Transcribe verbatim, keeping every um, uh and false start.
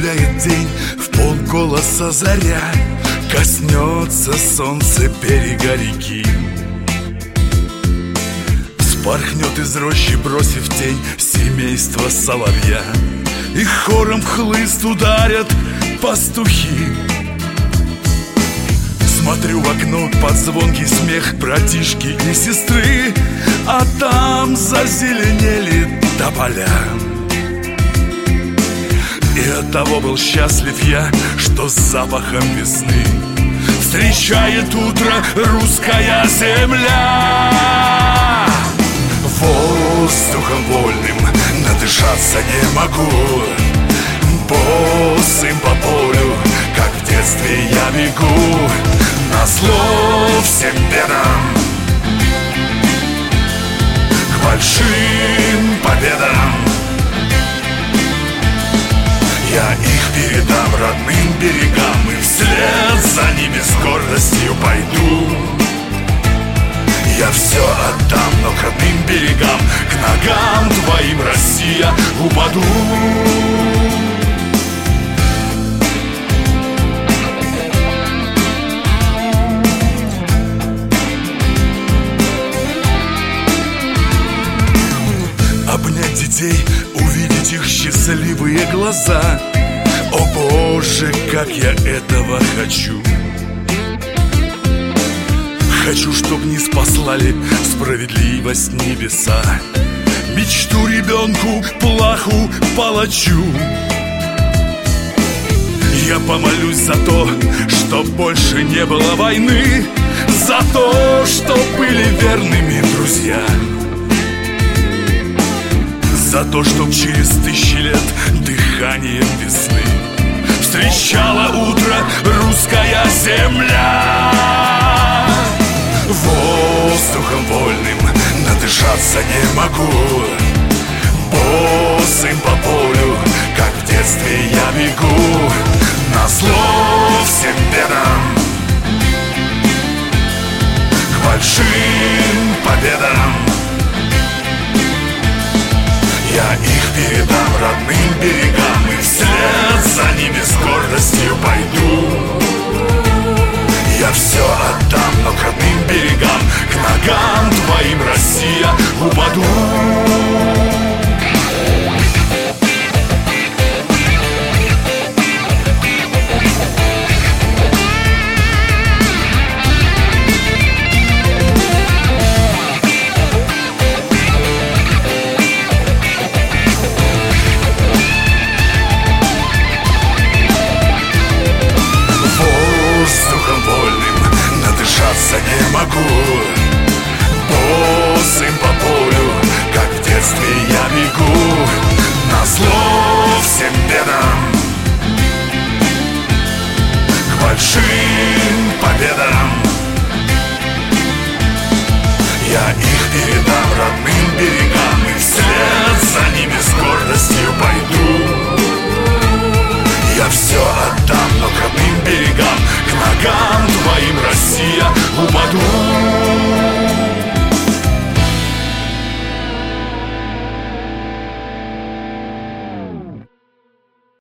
Гуляет день, в полголоса заря, коснется солнце берега реки. Вспорхнет из рощи, бросив тень, семейство соловья, и хором хлыст ударят пастухи. Смотрю в окно под звонкий смех братишки и сестры, а там зазеленели тополя. И оттого был счастлив я, что с запахом весны встречает утро русская земля. Воздухом вольным надышаться не могу, босым по полю, как в детстве я бегу, назло всем бедам, к большим победам. Я их передам родным берегам, и вслед за ними с гордостью пойду. Я все отдам, но к родным берегам, к ногам твоим, Россия, упаду. Обнять детей, увидеть их счастливые глаза. О Боже, как я этого хочу! Хочу, чтоб не спаслали справедливость небеса, мечту ребенку, плаху, палачу. Я помолюсь за то, чтоб больше не было войны, за то, чтоб были верными друзья, за то, чтоб через тысячи лет дыханием весны встречала утро русская земля. Воздухом вольным надышаться не могу, босым по полю, как в детстве я бегу, назло всем бедам, к большим победам. Я их передам родным берегам, и вслед за ними с гордостью пойду. Я все отдам, но к родным берегам, к ногам твоим, Россия, упаду. Не могу, босым по полю, как в детстве я бегу, назло всем бедам, к большим победам. Я их передам родным берегам, и вслед за ними с гордостью пойду. Я все отдам, но к родным берегам, к ногам твоим, Россия, упаду.